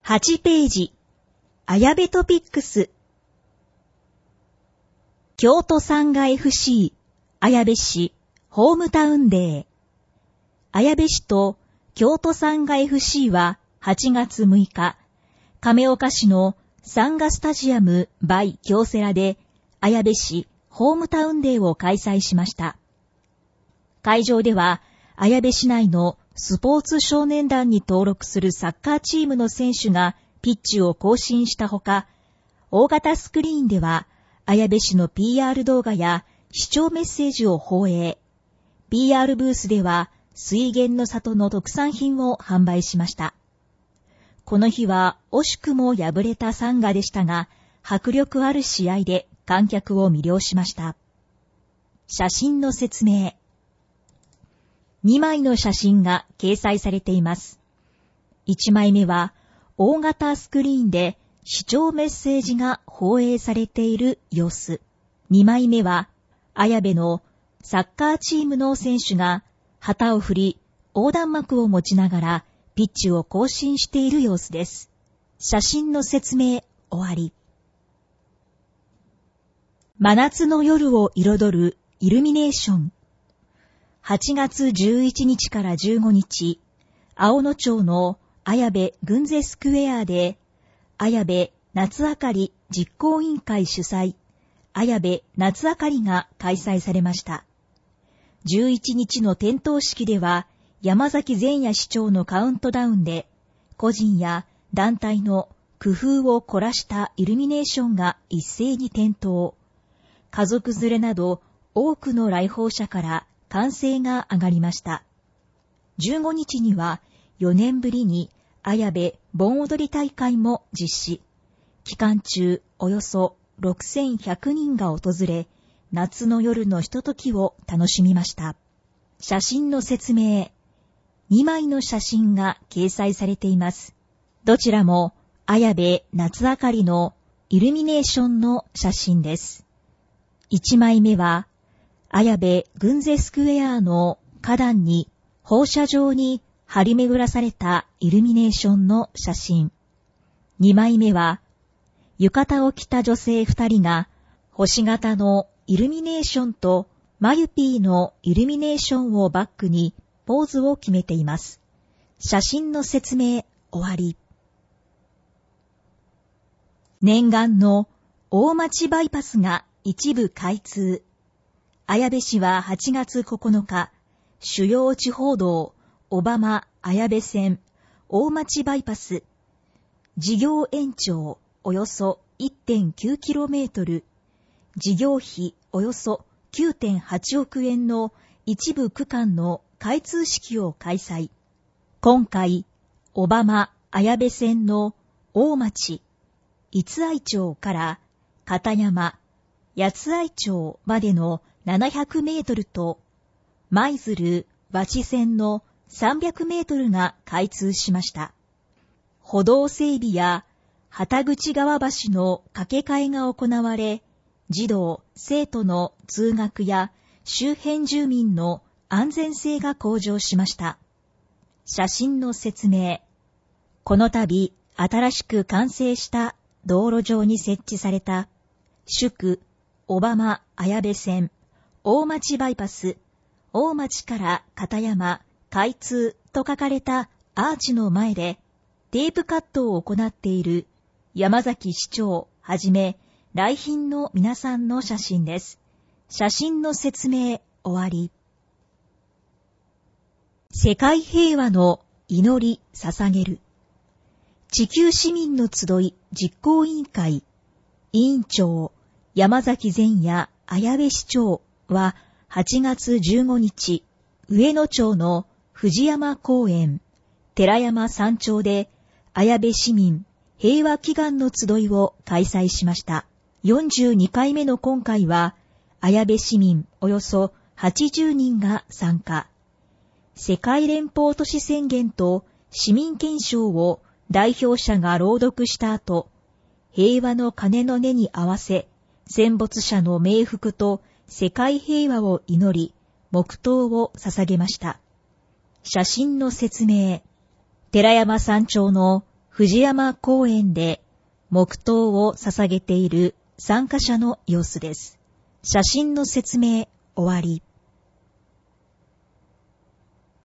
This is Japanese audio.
8ページ、綾部トピックス。京都サンガ FC、綾部市、ホームタウンデー。綾部市と京都サンガ FC は8月6日、亀岡市のサンガスタジアムバイ京セラで綾部市ホームタウンデーを開催しました。会場では綾部市内のスポーツ少年団に登録するサッカーチームの選手がピッチを行進したほか、大型スクリーンでは綾部市の PR 動画や視聴メッセージを放映。PR ブースでは水源の里の特産品を販売しました。この日は惜しくも敗れたサンガでしたが、迫力ある試合で観客を魅了しました。写真の説明。2枚の写真が掲載されています。1枚目は大型スクリーンで視聴メッセージが放映されている様子。2枚目は綾部のサッカーチームの選手が旗を振り横断幕を持ちながらピッチを行進している様子です。写真の説明終わり。真夏の夜を彩るイルミネーション。8月11日から15日、青野町の綾部群ぜスクエアで綾部夏あかり実行委員会主催、綾部夏あかりが開催されました。11日の点灯式では、山崎善也市長のカウントダウンで、個人や団体の工夫を凝らしたイルミネーションが一斉に点灯。家族連れなど多くの来訪者から歓声が上がりました。15日には4年ぶりに綾部盆踊り大会も実施。期間中およそ6100人が訪れ、夏の夜のひとときを楽しみました。写真の説明。2枚の写真が掲載されています。どちらも綾部夏あかりのイルミネーションの写真です。1枚目は綾部群ぜスクエアの花壇に放射状に張り巡らされたイルミネーションの写真。2枚目は浴衣を着た女性2人が星型のイルミネーションとマユピーのイルミネーションをバックにポーズを決めています。写真の説明終わり。念願の大町バイパスが一部開通。綾部市は8月9日、主要地方道小浜綾部線大町バイパス事業延長およそ 1.9km、事業費およそ 9.8 億円の一部区間の開通式を開催。今回、小浜綾部線の大町、逸愛町から片山、八愛町までの700メートルと、舞鶴和知線の300メートルが開通しました。歩道整備や旗口川橋の架け替えが行われ、児童・生徒の通学や周辺住民の安全性が向上しました。写真の説明。この度、新しく完成した道路上に設置された、祝小浜綾部線大町バイパス、大町から片山開通と書かれたアーチの前で、テープカットを行っている山崎市長はじめ来賓の皆さんの写真です。写真の説明終わり。世界平和の祈り捧げる。地球市民の集い実行委員会委員長山崎善也綾部市長は8月15日、上野町の藤山公園、寺山山頂で綾部市民平和祈願の集いを開催しました。42回目の今回は、綾部市民およそ80人が参加。世界連邦都市宣言と市民憲章を代表者が朗読した後、平和の鐘の音に合わせ、戦没者の冥福と世界平和を祈り、黙祷を捧げました。写真の説明。寺山山頂の藤山公園で黙祷を捧げている参加者の様子です。写真の説明終わり。